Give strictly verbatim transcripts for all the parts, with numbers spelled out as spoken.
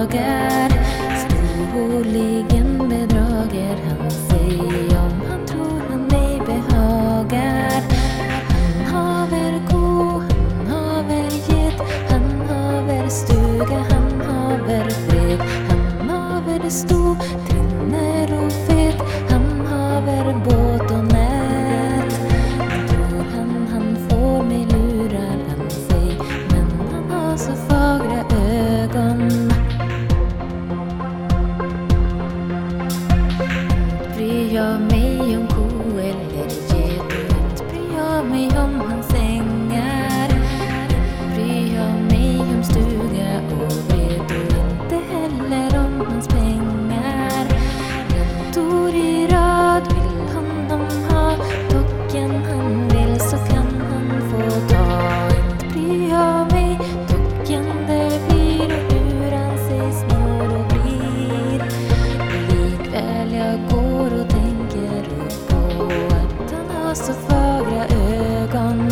dagar. Storligen bedrager han sig om han tror han mig behagar. Han haver ko, han haver get, han haver stuga, han haver fred. Han haver sto, trinner och fet, han haver båt och nät. Tror han han får mig lurar han sig, men han har så fagra ögon. Bryr jag mig om ko eller get, inte bryr jag mig om hans ängar. Bryr jag mig om stuga och ved och inte heller om hans pengar. Räntor i rad vill honom ha, tocken han vill så kan han få ta. Inte bryr jag mig, tocken det blir och hur han sig snår och blir. Likväl jag går och tänker upp på att han har så fagra ögon.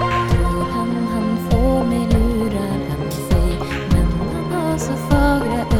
Tror han han får mig lurar han sig, men han har så fagra